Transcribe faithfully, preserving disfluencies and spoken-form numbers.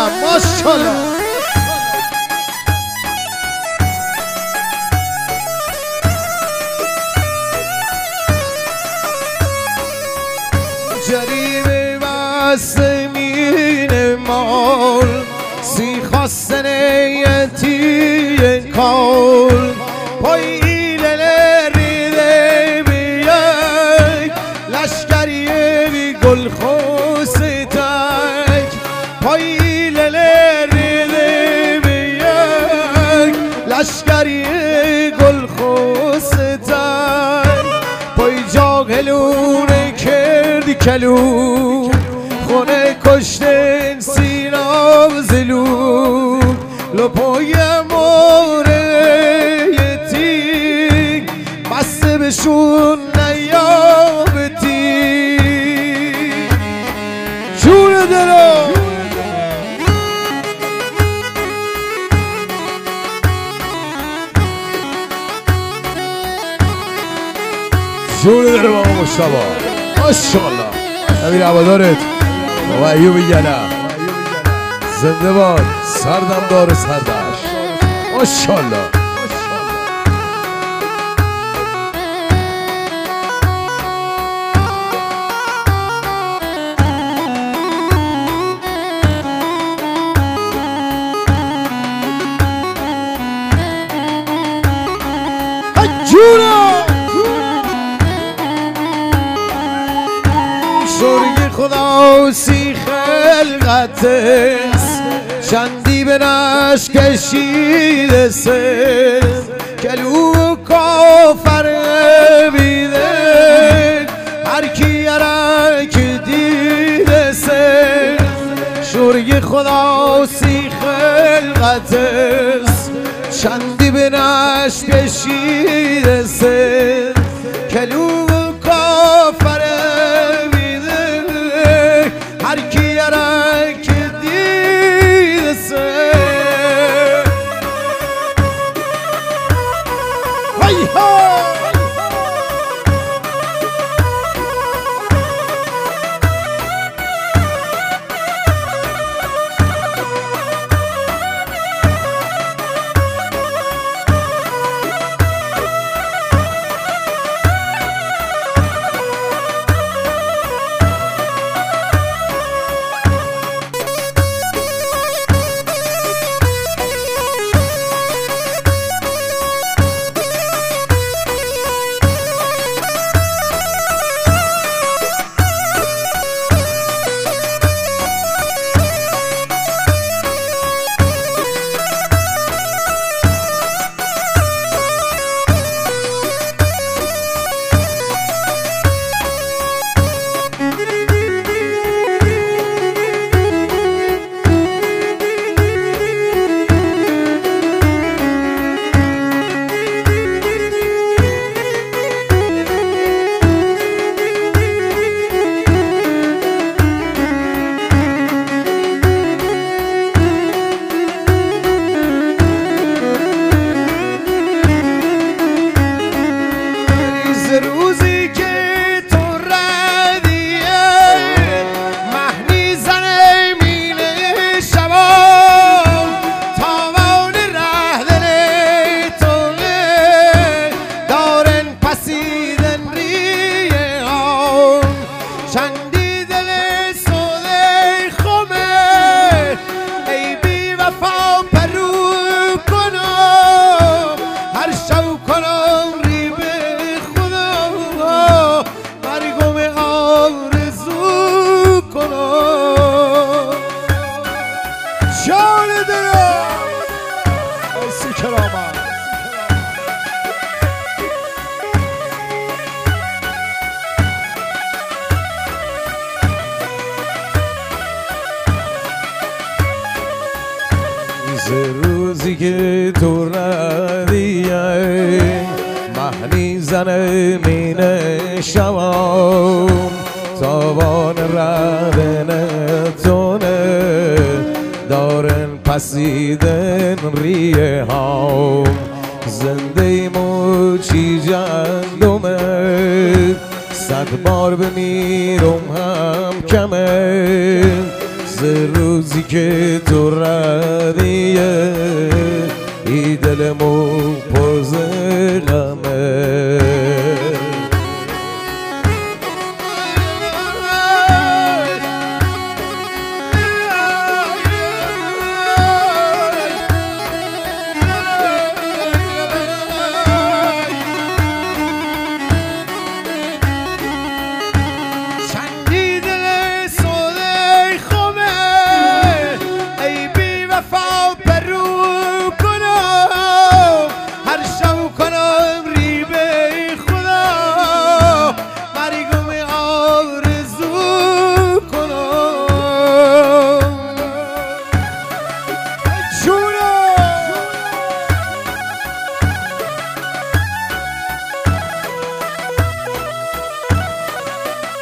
ماشاءالله. جریمه واسمین مال سی خواستن یتی کال پای ایلل ریده بیای لشکری بی گل خوستک پای ایلل ریده بیای لشکری گل خوستک پای جاگلونه کردی کلو خونه کشتن سینا زلو لپای موریتی بسته بشون نیابتی جون دلو جون دلو بابا مشتبه ماشاءالله. امیر عبادارت بابا ایوب یلا زنده باد سردم دار سردش ماشاءالله. شوری خدا سی خلقتس چندی به نش کشیده سر کلو کافر بیده هر کی یرک دیده سر شوری خدا سی خلقتس چندی به نش کشیده سر کلو کافر هر کی یرک دیده سه وای ها روزی که تو ردیه مهنی زنه مینه شوام تابان ردن تونه دارن پسیدن ریه هم زنده موچی جندومه صد بار بمیرم هم کمه ز روزی که تو دلمون